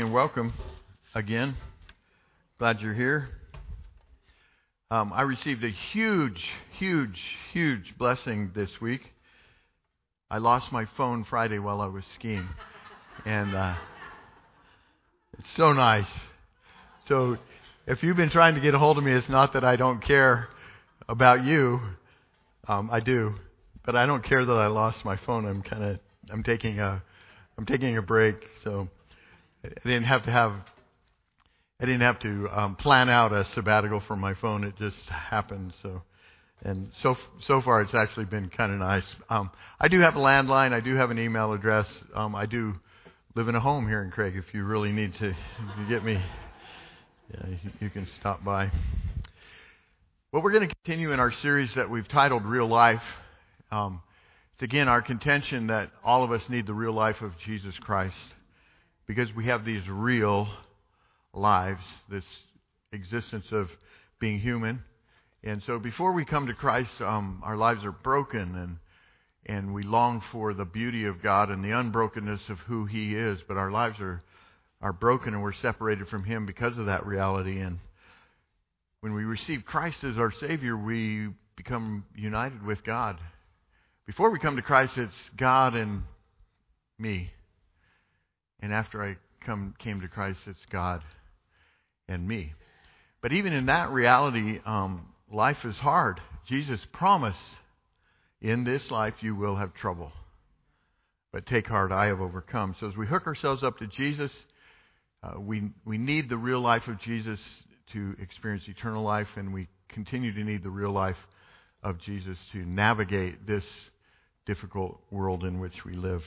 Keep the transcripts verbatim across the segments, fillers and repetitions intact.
and welcome again. Glad you're here. Um, I received a huge, huge, huge blessing this week. I lost my phone Friday while I was skiing, and uh, it's so nice. So if you've been trying to get a hold of me, it's not that I don't care about you. Um, I do, but I don't care that I lost my phone. I'm kind of, I'm taking a, I'm taking a break. So I didn't have to have, I didn't have to um, plan out a sabbatical for my phone. It just happened. So, and so so far it's actually been kind of nice. Um, I do have a landline. I do have an email address. Um, I do live in a home here in Craig. If you really need to, you get me. Yeah, you, you can stop by. Well, we're going to continue in our series that we've titled Real Life. Um, it's again our contention that all of us need the real life of Jesus Christ because we have these real lives, this existence of being human. And so before we come to Christ, um, our lives are broken and and we long for the beauty of God and the unbrokenness of who He is. But our lives are, are broken and we're separated from Him because of that reality. And when we receive Christ as our Savior, we become united with God. Before we come to Christ, it's God and me. And after I come came to Christ, it's God and me. But even in that reality, um, life is hard. Jesus promised, in this life you will have trouble. But take heart, I have overcome. So as we hook ourselves up to Jesus, uh, we we need the real life of Jesus to experience eternal life, and we continue to need the real life of Jesus to navigate this difficult world in which we live.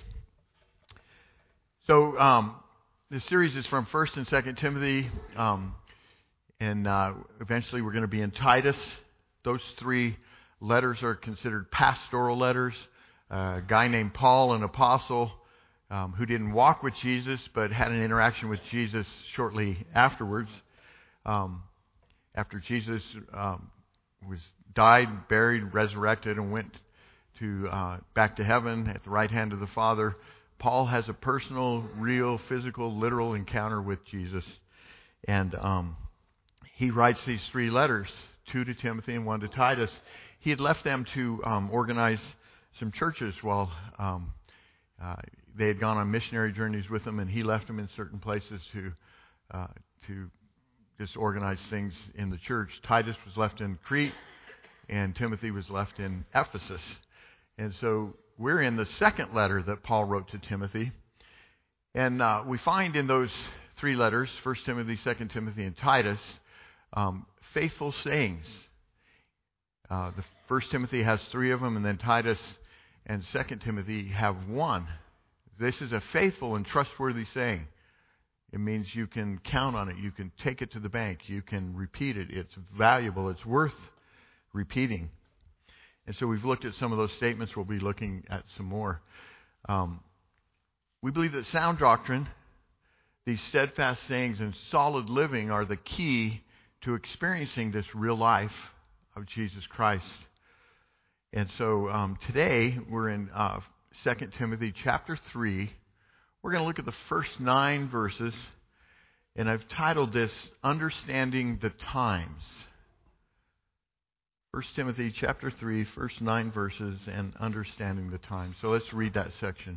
So um, this series is from First and Second Timothy, um, and uh, eventually we're going to be in Titus. Those three letters are considered pastoral letters. Uh, a guy named Paul, an apostle, um, who didn't walk with Jesus, but had an interaction with Jesus shortly afterwards. Um, after Jesus um, was died, buried, resurrected, and went to uh, back to heaven at the right hand of the Father, Paul has a personal, real, physical, literal encounter with Jesus, and um, he writes these three letters, two to Timothy and one to Titus. He had left them to um, organize some churches while um, uh, they had gone on missionary journeys with him, and he left them in certain places to uh, to just organize things in the church. Titus was left in Crete, and Timothy was left in Ephesus. And so we're in the second letter that Paul wrote to Timothy. And uh, we find in those three letters, First Timothy, Second Timothy, and Titus, um, faithful sayings. Uh, the First Timothy has three of them, and then Titus and Second Timothy have one. This is a faithful and trustworthy saying. It means you can count on it. You can take it to the bank. You can repeat it. It's valuable. It's worth repeating. And so we've looked at some of those statements. We'll be looking at some more. Um, we believe that sound doctrine, these steadfast sayings, and solid living are the key to experiencing this real life of Jesus Christ. And so um, today we're in uh, Second Timothy chapter three. We're going to look at the first nine verses, and I've titled this, Understanding the Times. First Timothy chapter three, first nine verses, and Understanding the Times. So let's read that section.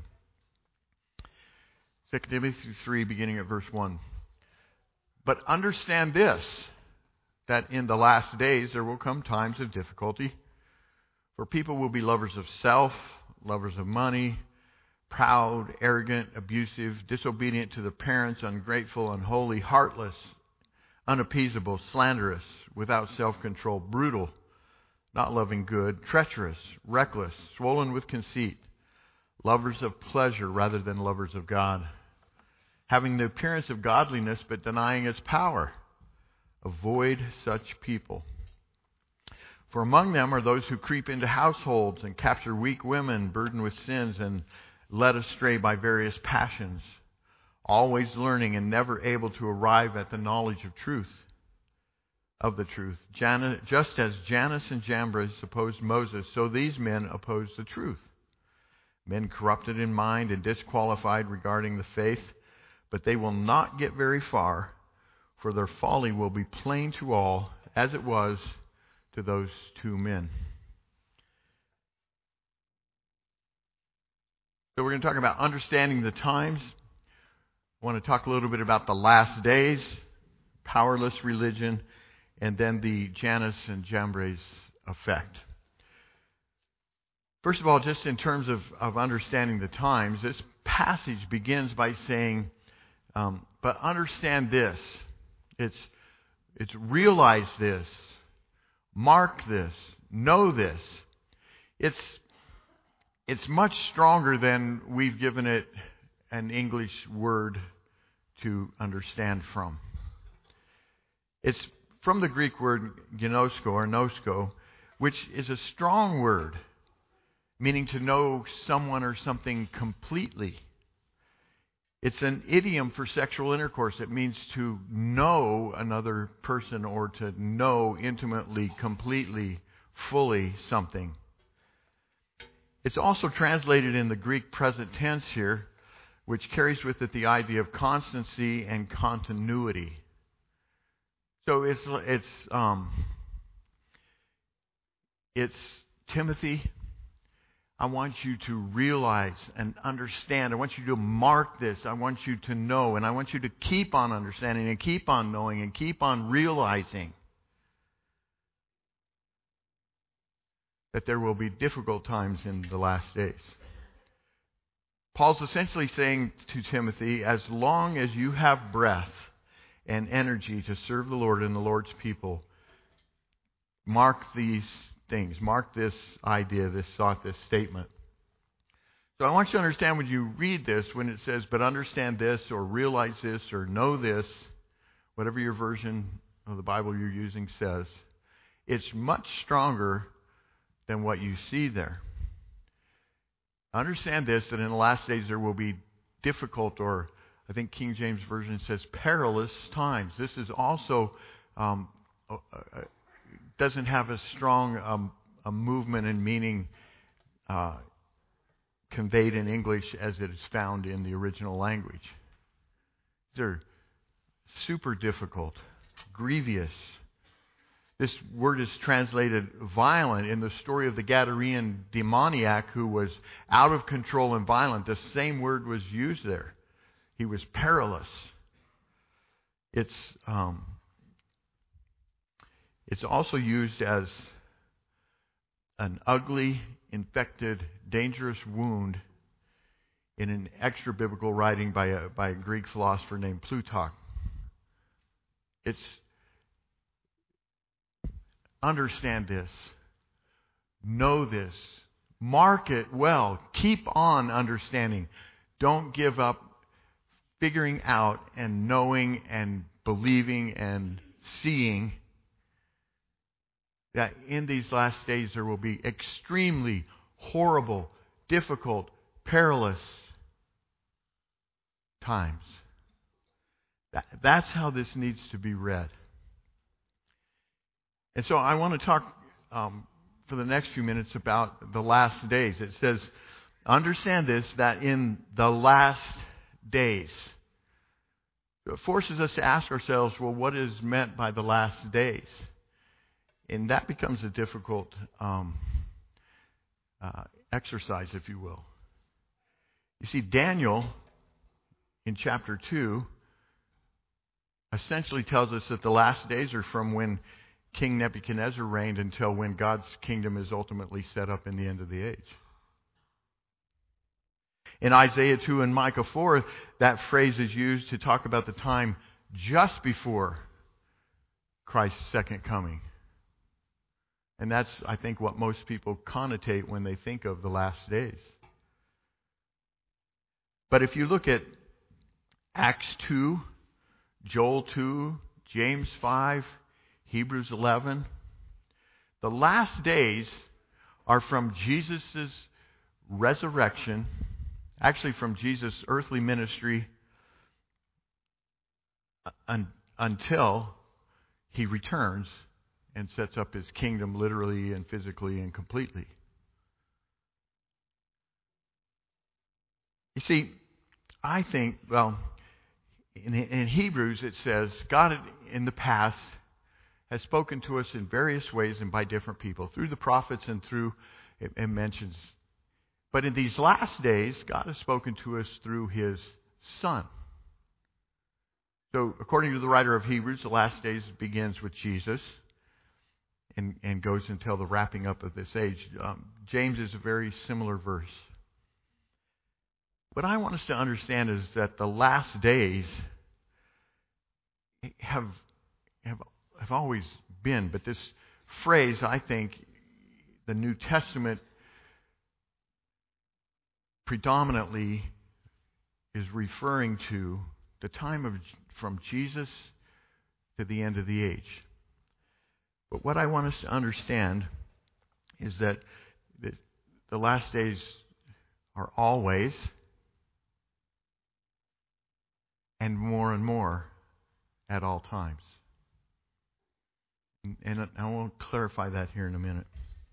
Second Timothy three, beginning at verse one. But understand this, that in the last days there will come times of difficulty, for people will be lovers of self, lovers of money, proud, arrogant, abusive, disobedient to the parents, ungrateful, unholy, heartless, unappeasable, slanderous, without self-control, brutal, not loving good, treacherous, reckless, swollen with conceit, lovers of pleasure rather than lovers of God, having the appearance of godliness but denying its power. Avoid such people. For among them are those who creep into households and capture weak women burdened with sins and led astray by various passions, always learning and never able to arrive at the knowledge of truth, of the truth. Jan- just as Jannes and Jambres opposed Moses, so these men oppose the truth. Men corrupted in mind and disqualified regarding the faith, but they will not get very far, for their folly will be plain to all, as it was to those two men. So we're going to talk about understanding the times. I want to talk a little bit about the last days, powerless religion, and then the Jannes and Jambres effect. First of all, just in terms of, of understanding the times, this passage begins by saying, um, but understand this. It's, it's realize this. Mark this. Know this. It's, it's much stronger than we've given it an English word to understand from. It's from the Greek word gnosko or nosko, which is a strong word, meaning to know someone or something completely. It's an idiom for sexual intercourse. It means to know another person or to know intimately, completely, fully something. It's also translated in the Greek present tense here, which carries with it the idea of constancy and continuity. So it's it's um, it's Timothy, I want you to realize and understand. I want you to mark this. I want you to know. And I want you to keep on understanding and keep on knowing and keep on realizing that there will be difficult times in the last days. Paul's essentially saying to Timothy, as long as you have breath and energy to serve the Lord and the Lord's people, mark these things. Mark this idea, this thought, this statement. So I want you to understand when you read this, when it says, but understand this, or realize this, or know this, whatever your version of the Bible you're using says, it's much stronger than what you see there. Understand this, that in the last days there will be difficult, or I think King James Version says perilous times. This is also um, uh, uh, doesn't have as strong um, a movement and meaning uh, conveyed in English as it is found in the original language. They're super difficult, grievous. This word is translated violent in the story of the Gadarene demoniac who was out of control and violent. The same word was used there. He was perilous. It's um, it's also used as an ugly, infected, dangerous wound in an extra biblical writing by a by a Greek philosopher named Plutarch. It's understand this, know this, mark it well, keep on understanding. Don't give up figuring out and knowing and believing and seeing that in these last days there will be extremely horrible, difficult, perilous times. That, that's how this needs to be read. And so I want to talk um, for the next few minutes about the last days. It says, understand this, that in the last days. It forces us to ask ourselves, well, what is meant by the last days? And that becomes a difficult um, uh, exercise, if you will. You see, Daniel, in chapter two, essentially tells us that the last days are from when King Nebuchadnezzar reigned until when God's kingdom is ultimately set up in the end of the age. In Isaiah two and Micah four, that phrase is used to talk about the time just before Christ's second coming. And that's, I think, what most people connotate when they think of the last days. But if you look at Acts two, Joel two, James five, Hebrews eleven, the last days are from Jesus' resurrection, actually from Jesus' earthly ministry un- until he returns and sets up his kingdom literally and physically and completely. You see, I think, well, in, in Hebrews it says, God in the past has spoken to us in various ways and by different people, through the prophets and through, it, it mentions. But in these last days, God has spoken to us through His Son. So according to the writer of Hebrews, the last days begins with Jesus and, and goes until the wrapping up of this age. Um, James is a very similar verse. What I want us to understand is that the last days have have have always been, but this phrase, I think, the New Testament predominantly is referring to the time of from Jesus to the end of the age. But what I want us to understand is that the, the last days are always and more and more at all times. And I will clarify that here in a minute.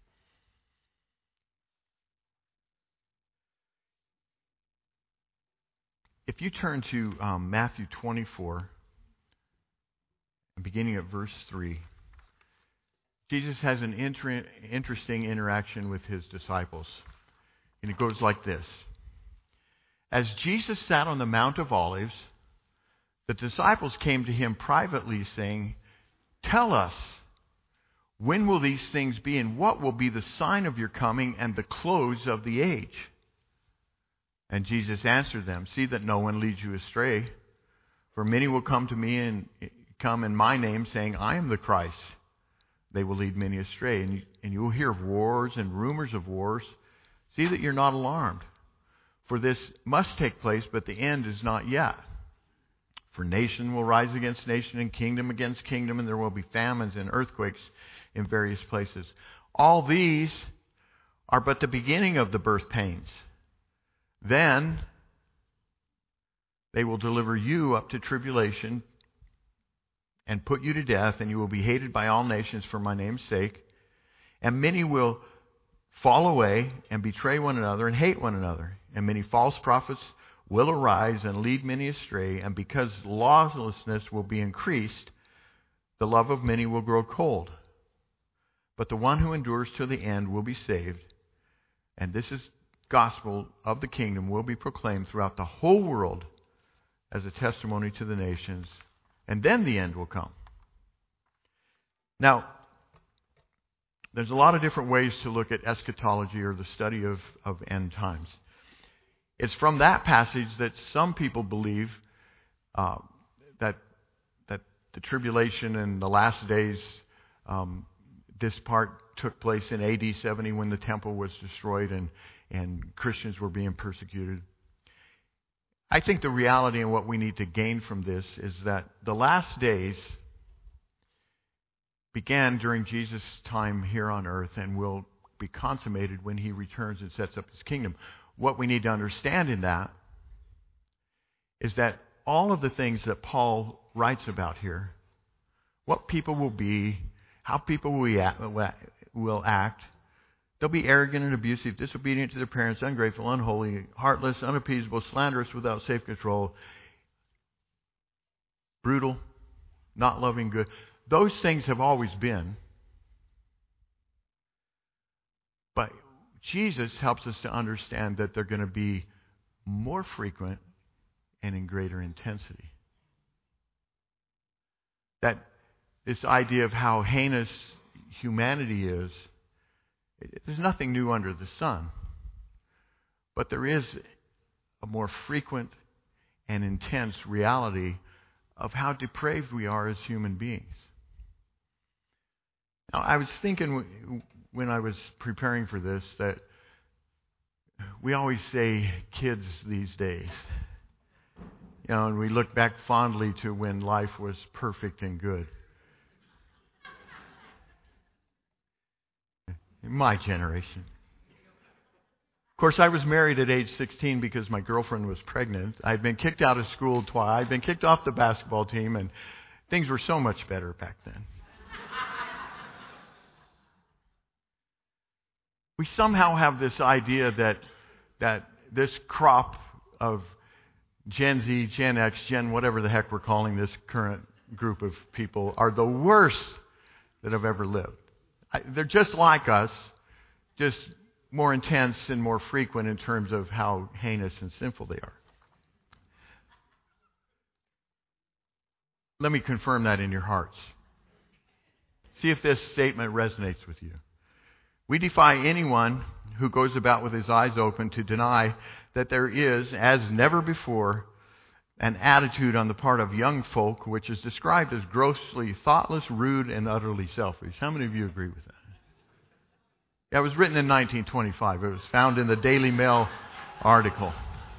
If you turn to um, Matthew twenty-four, beginning at verse three, Jesus has an inter- interesting interaction with His disciples. And it goes like this. As Jesus sat on the Mount of Olives, the disciples came to Him privately saying, "Tell us, when will these things be, and what will be the sign of your coming and the close of the age?" And Jesus answered them, "See that no one leads you astray. For many will come to me and come in my name, saying, 'I am the Christ.' They will lead many astray. And you, and you will hear of wars and rumors of wars. See that you're not alarmed. For this must take place, but the end is not yet. For nation will rise against nation and kingdom against kingdom, and there will be famines and earthquakes in various places. All these are but the beginning of the birth pains. Then they will deliver you up to tribulation and put you to death, and you will be hated by all nations for my name's sake. And many will fall away and betray one another and hate one another. And many false prophets will arise and lead many astray. And because lawlessness will be increased, the love of many will grow cold. But the one who endures to the end will be saved. And this is gospel of the kingdom will be proclaimed throughout the whole world as a testimony to the nations. And then the end will come. Now, there's a lot of different ways to look at eschatology, or the study of, of end times. It's from that passage that some people believe uh, that that the tribulation and the last days, um, this part took place in A D seventy when the temple was destroyed and, and Christians were being persecuted. I think the reality and what we need to gain from this is that the last days began during Jesus' time here on earth and will be consummated when He returns and sets up His kingdom. What we need to understand in that is that all of the things that Paul writes about here, what people will be, how people will act, they'll be arrogant and abusive, disobedient to their parents, ungrateful, unholy, heartless, unappeasable, slanderous, without self-control, brutal, not loving good. Those things have always been. But Jesus helps us to understand that they're going to be more frequent and in greater intensity. That this idea of how heinous humanity is, there's nothing new under the sun. But there is a more frequent and intense reality of how depraved we are as human beings. Now, I was thinking when I was preparing for this that we always say kids these days. You know, and we look back fondly to when life was perfect and good. In my generation. Of course, I was married at age sixteen because my girlfriend was pregnant. I'd been kicked out of school twice. I'd been kicked off the basketball team, and things were so much better back then. We somehow have this idea that that this crop of Gen Z, Gen X, Gen whatever the heck we're calling this current group of people, are the worst that have ever lived. I, they're just like us, just more intense and more frequent in terms of how heinous and sinful they are. Let me confirm that in your hearts. See if this statement resonates with you. We defy anyone who goes about with his eyes open to deny that there is, as never before, an attitude on the part of young folk which is described as grossly thoughtless, rude, and utterly selfish. How many of you agree with that? Yeah, it was written in nineteen twenty-five. It was found in the Daily Mail article.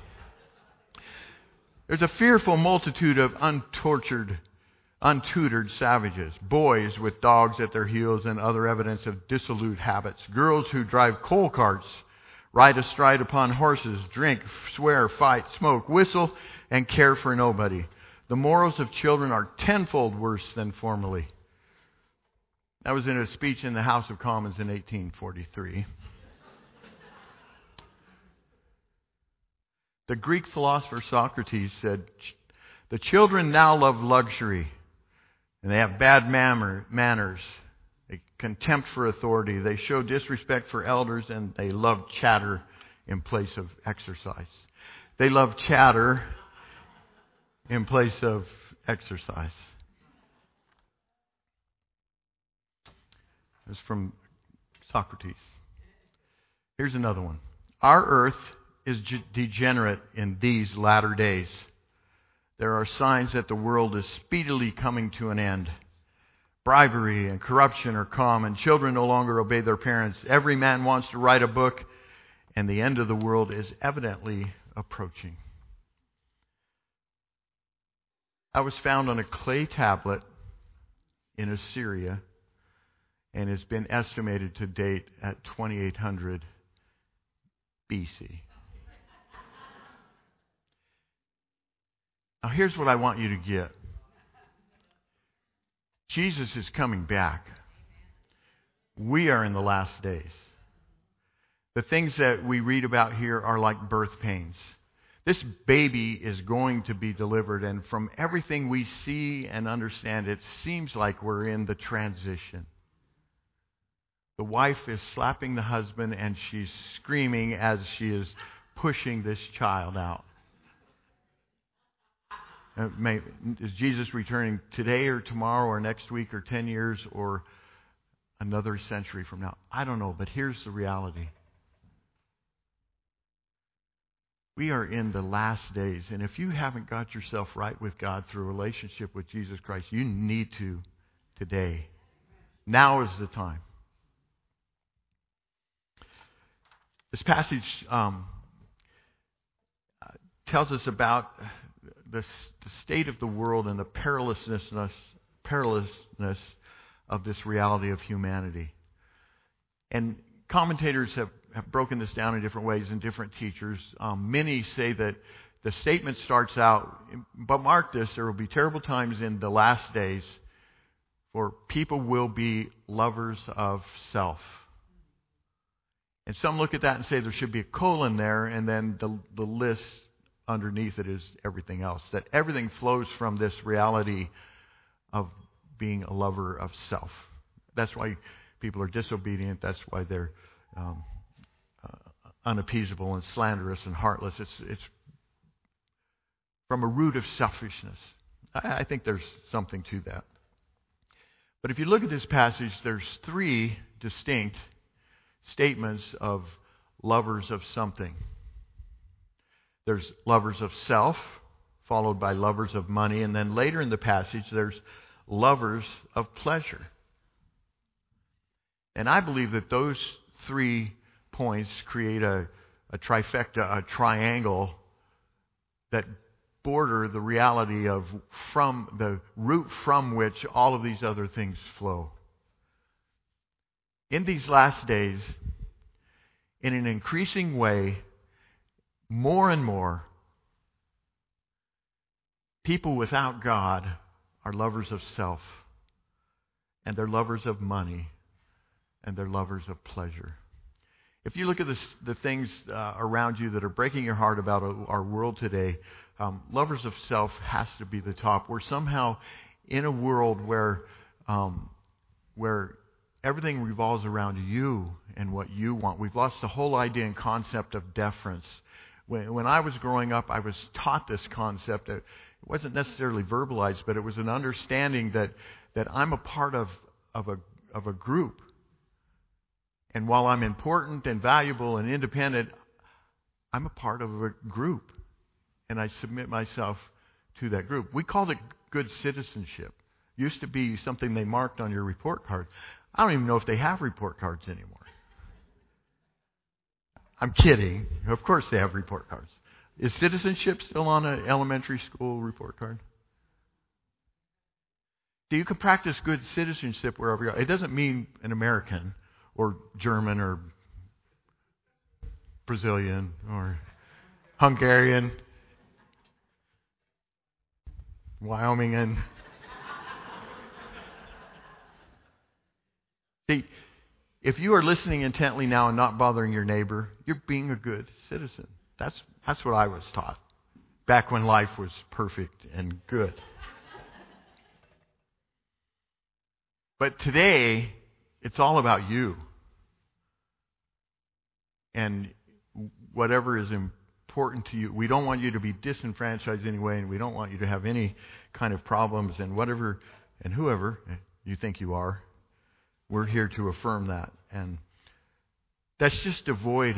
There's a fearful multitude of untortured, untutored savages, boys with dogs at their heels and other evidence of dissolute habits, girls who drive coal carts, ride astride upon horses, drink, swear, fight, smoke, whistle, and care for nobody. The morals of children are tenfold worse than formerly. That was in a speech in the House of Commons in eighteen forty-three. The Greek philosopher Socrates said, "The children now love luxury, and they have bad manner, manners, a contempt for authority. They show disrespect for elders, and they love chatter in place of exercise." They love chatter in place of exercise. This is from Socrates. Here's another one. Our earth is ge- degenerate in these latter days. There are signs that the world is speedily coming to an end. Bribery and corruption are common. Children no longer obey their parents. Every man wants to write a book, and the end of the world is evidently approaching. I was found on a clay tablet in Assyria, and it's been estimated to date at twenty-eight hundred B C. Now here's what I want you to get. Jesus is coming back. We are in the last days. The things that we read about here are like birth pains. This baby is going to be delivered, and from everything we see and understand, it seems like we're in the transition. The wife is slapping the husband, and she's screaming as she is pushing this child out. Uh, may, is Jesus returning today or tomorrow or next week or ten years or another century from now? I don't know, but here's the reality. We are in the last days, and if you haven't got yourself right with God through a relationship with Jesus Christ, you need to today. Now is the time. This passage um, tells us about the, the state of the world and the perilousness, perilousness of this reality of humanity. And commentators have, have broken this down in different ways, and different teachers. Um, many say that the statement starts out, but mark this, there will be terrible times in the last days for people will be lovers of self. And some look at that and say there should be a colon there, and then the, the list underneath it is everything else. That everything flows from this reality of being a lover of self. That's why people are disobedient. That's why they're um, uh, unappeasable and slanderous and heartless. It's, it's from a root of selfishness. I, I think there's something to that. But if you look at this passage, there's three distinct statements of lovers of something. There's lovers of self, followed by lovers of money, and then later in the passage there's lovers of pleasure. And I believe that those three points create a, a trifecta, a triangle that border the reality of from the root from which all of these other things flow. In these last days, in an increasing way, more and more, people without God are lovers of self, and they're lovers of money, and they're lovers of pleasure. If you look at the, the things uh, around you that are breaking your heart about our world today, um, lovers of self has to be the top. We're somehow in a world where um, where everything revolves around you and what you want. We've lost the whole idea and concept of deference. When, when I was growing up, I was taught this concept. It wasn't necessarily verbalized, but it was an understanding that that I'm a part of of a of a group. And while I'm important and valuable and independent, I'm a part of a group. And I submit myself to that group. We called it good citizenship. Used to be something they marked on your report card. I don't even know if they have report cards anymore. I'm kidding. Of course they have report cards. Is citizenship still on an elementary school report card? So you can practice good citizenship wherever you are. It doesn't mean an American or German or Brazilian or Hungarian, Wyomingan. See, if you are listening intently now and not bothering your neighbor, you're being a good citizen. That's that's what I was taught back when life was perfect and good. But today, it's all about you. And whatever is important to you, we don't want you to be disenfranchised anyway, and we don't want you to have any kind of problems, and whatever and whoever you think you are. We're here to affirm that. And that's just devoid.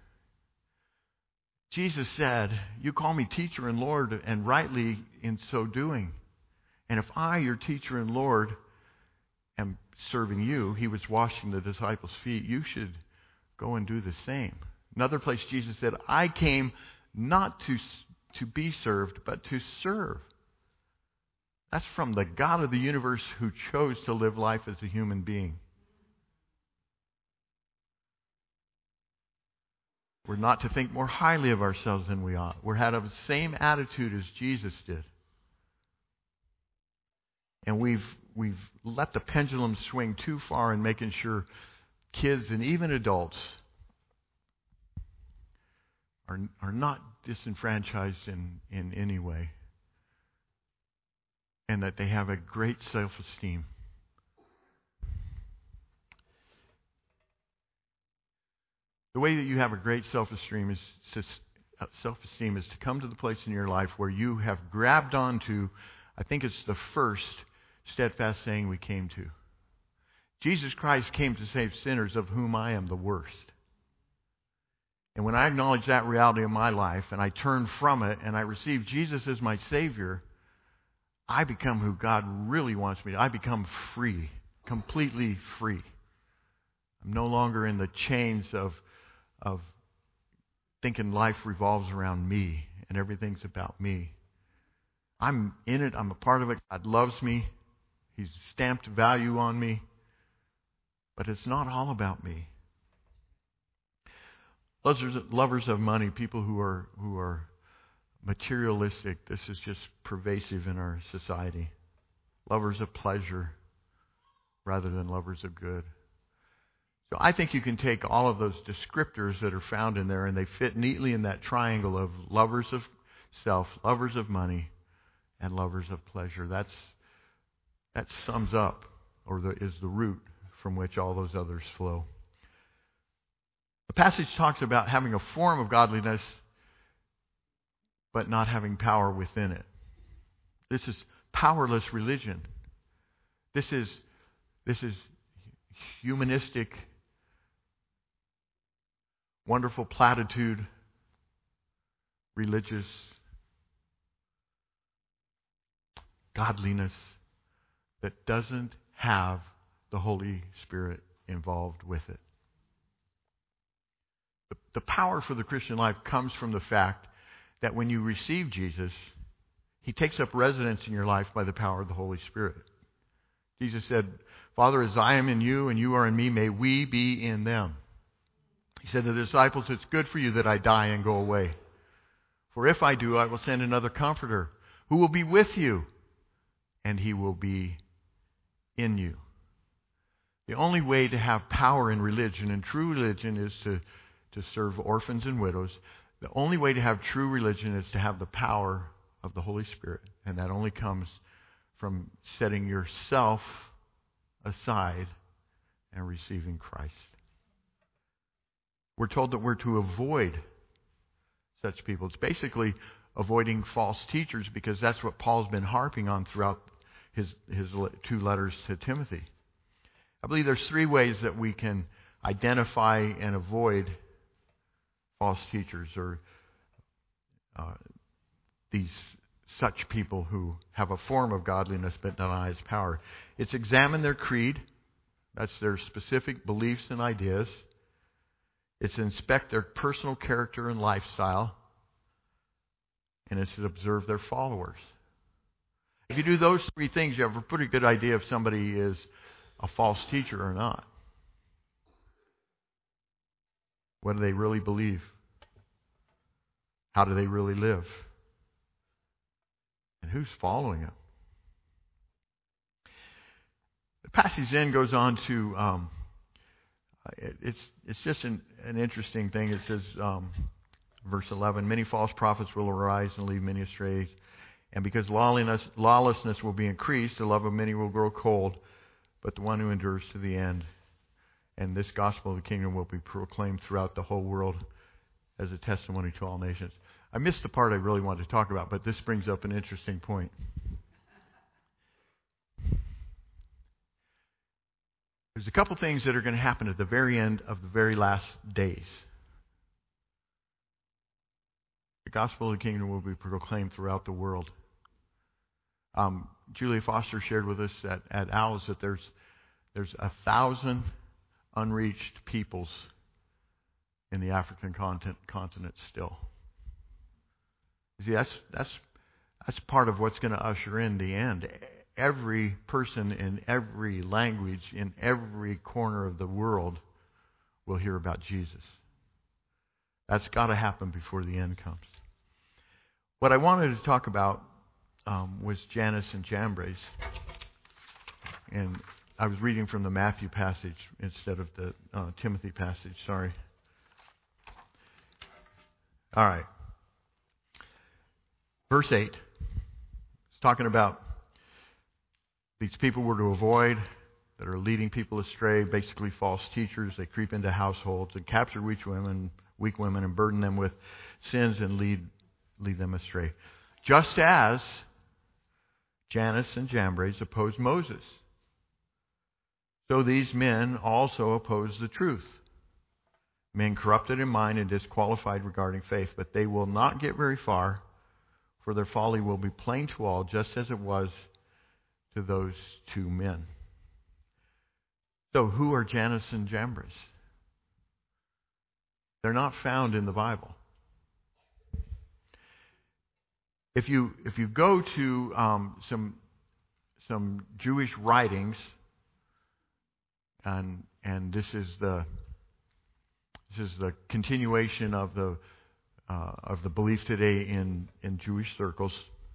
Jesus said, you call me teacher and Lord, and rightly in so doing. And if I, your teacher and Lord, am serving you, he was washing the disciples' feet, you should go and do the same. Another place Jesus said, I came not to, to be served, but to serve. That's from the God of the universe who chose to live life as a human being. We're not to think more highly of ourselves than we ought. We're to have the same attitude as Jesus did. And we've we've let the pendulum swing too far in making sure kids and even adults are are not disenfranchised in, in any way. And that they have a great self-esteem. The way that you have a great self-esteem is to, uh, self-esteem is to come to the place in your life where you have grabbed onto, I think it's the first steadfast saying we came to. Jesus Christ came to save sinners, of whom I am the worst. And when I acknowledge that reality in my life and I turn from it and I receive Jesus as my Savior, I become who God really wants me to. I become free, completely free. I'm no longer in the chains of, of thinking life revolves around me and everything's about me. I'm in it. I'm a part of it. God loves me. He's stamped value on me. But it's not all about me. Lovers, lovers of money, people who are who are materialistic, this is just pervasive in our society. Lovers of pleasure rather than lovers of good. So I think you can take all of those descriptors that are found in there and they fit neatly in that triangle of lovers of self, lovers of money, and lovers of pleasure. That's that sums up, or the, is the root from which all those others flow. The passage talks about having a form of godliness but not having power within it. This is powerless religion. This is this is humanistic, wonderful platitude, religious godliness that doesn't have the Holy Spirit involved with it. The, the power for the Christian life comes from the fact that when you receive Jesus, He takes up residence in your life by the power of the Holy Spirit. Jesus said, Father, as I am in you and you are in me, may we be in them. He said to the disciples, it's good for you that I die and go away. For if I do, I will send another comforter who will be with you, and He will be in you. The only way to have power in religion, and true religion, is to, to serve orphans and widows. The only way to have true religion is to have the power of the Holy Spirit. And that only comes from setting yourself aside and receiving Christ. We're told that we're to avoid such people. It's basically avoiding false teachers, because that's what Paul's been harping on throughout his, his two letters to Timothy. I believe there's three ways that we can identify and avoid false teachers, or uh, these such people who have a form of godliness but denies power. It's examine their creed. That's their specific beliefs and ideas. It's inspect their personal character and lifestyle. And it's to observe their followers. If you do those three things, you have a pretty good idea if somebody is a false teacher or not. What do they really believe? How do they really live? And who's following them? The passage then goes on to, um, it, it's it's just an, an interesting thing. It says, um, verse eleven, many false prophets will arise and lead many astray. And because lawlessness, lawlessness will be increased, the love of many will grow cold, but the one who endures to the end. And this gospel of the kingdom will be proclaimed throughout the whole world as a testimony to all nations. I missed the part I really wanted to talk about, but this brings up an interesting point. There's a couple things that are going to happen at the very end of the very last days. The gospel of the kingdom will be proclaimed throughout the world. Um, Julia Foster shared with us at, at Owls that there's there's a thousand unreached peoples in the African continent, continent still. You see, that's that's that's part of what's going to usher in the end. Every person in every language, in every corner of the world, will hear about Jesus. That's got to happen before the end comes. What I wanted to talk about um, was Jannes and Jambres. And I was reading from the Matthew passage instead of the uh, Timothy passage. Sorry. All right. Verse eight. It's talking about these people we're to avoid that are leading people astray, basically false teachers. They creep into households and capture weak women, weak women and burden them with sins and lead lead them astray. Just as Jannes and Jambres opposed Moses, so these men also oppose the truth. Men corrupted in mind and disqualified regarding faith, but they will not get very far, for their folly will be plain to all, just as it was to those two men. So who are Jannes and Jambres? They're not found in the Bible. If you if you go to um, some some Jewish writings, and and this is the this is the continuation of the uh, of the belief today in in Jewish circles.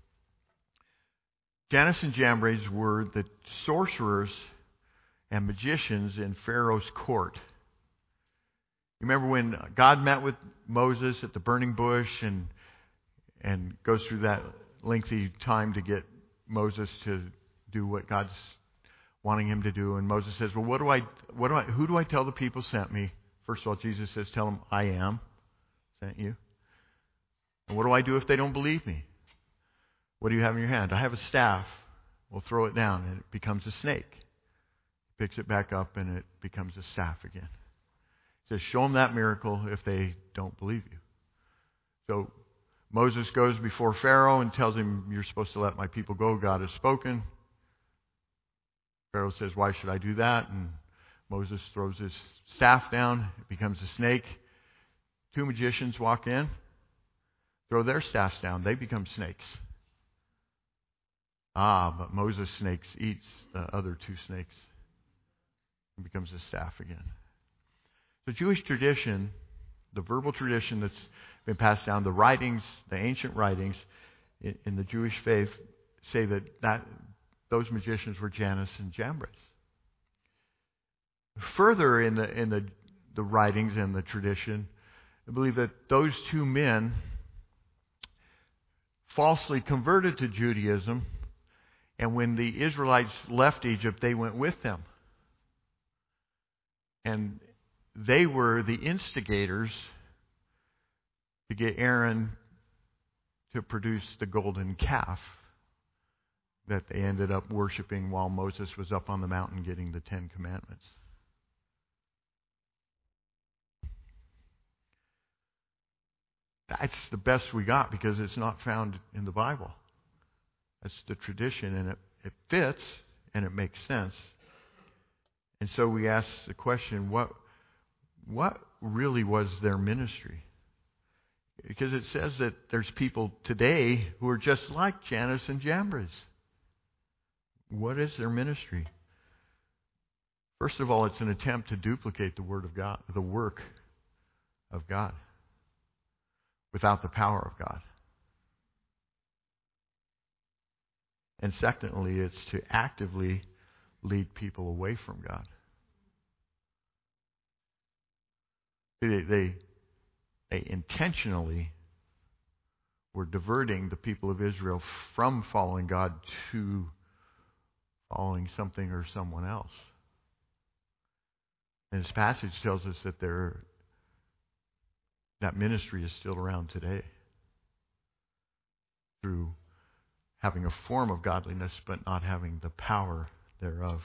Jannes and Jambres were the sorcerers and magicians in Pharaoh's court. You remember when God met with Moses at the burning bush and and goes through that lengthy time to get Moses to do what God's wanting him to do, and Moses says, "Well, what do I, what do I, who do I tell the people sent me?" First of all, Jesus says, "Tell them I am sent you." And what do I do if they don't believe me? What do you have in your hand? I have a staff. We'll throw it down, and it becomes a snake. Picks it back up, and it becomes a staff again. He says, "Show them that miracle if they don't believe you." So Moses goes before Pharaoh and tells him, "You're supposed to let my people go. God has spoken." Pharaoh says, "Why should I do that?" And Moses throws his staff down. It becomes a snake. Two magicians walk in, throw their staffs down. They become snakes. Ah, but Moses' snakes eats the other two snakes. It becomes a staff again. The Jewish tradition, the verbal tradition that's been passed down, the writings, the ancient writings in, in the Jewish faith say that, that those magicians were Jannes and Jambres. Further in the in the, the writings and the tradition, I believe that those two men falsely converted to Judaism, and when the Israelites left Egypt, they went with them. And they were the instigators to get Aaron to produce the golden calf that they ended up worshiping while Moses was up on the mountain getting the Ten Commandments. That's the best we got because it's not found in the Bible. That's the tradition, and it, it fits, and it makes sense. And so we ask the question, what, what really was their ministry? Because it says that there's people today who are just like Jannes and Jambres. What is their ministry? First of all, it's an attempt to duplicate the word of God, the work of God, without the power of God. And secondly, it's to actively lead people away from God. They, they, they intentionally were diverting the people of Israel from following God to following something or someone else. And this passage tells us that there, that ministry is still around today through having a form of godliness but not having the power thereof.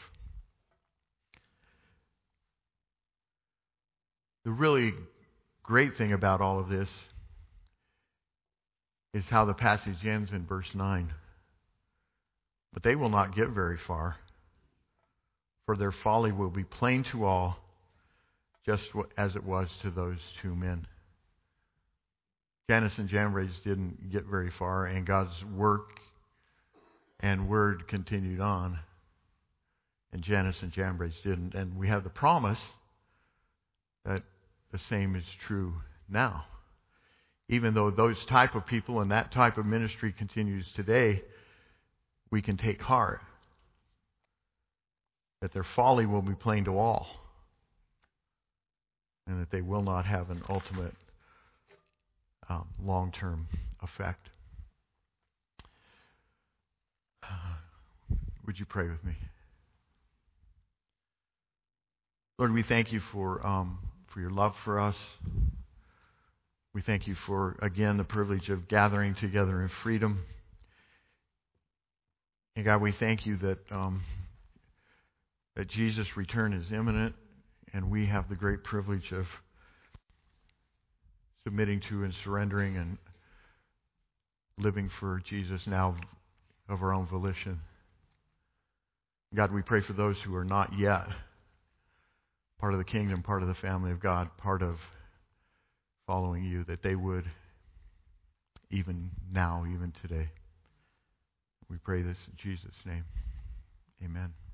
The really great thing about all of this is how the passage ends in verse nine. But they will not get very far, for their folly will be plain to all, just as it was to those two men. Jannes and Jambres didn't get very far, and God's work and word continued on, and Jannes and Jambres didn't. And we have the promise that the same is true now. Even though those type of people and that type of ministry continues today, we can take heart that their folly will be plain to all, and that they will not have an ultimate um, long-term effect. Would you pray with me? Lord, we thank you for um, for your love for us. We thank you for, again, the privilege of gathering together in freedom. And God, we thank you that um, that Jesus' return is imminent, and we have the great privilege of submitting to and surrendering and living for Jesus now of our own volition. God, we pray for those who are not yet part of the kingdom, part of the family of God, part of following you, that they would, even now, even today. We pray this in Jesus' name. Amen.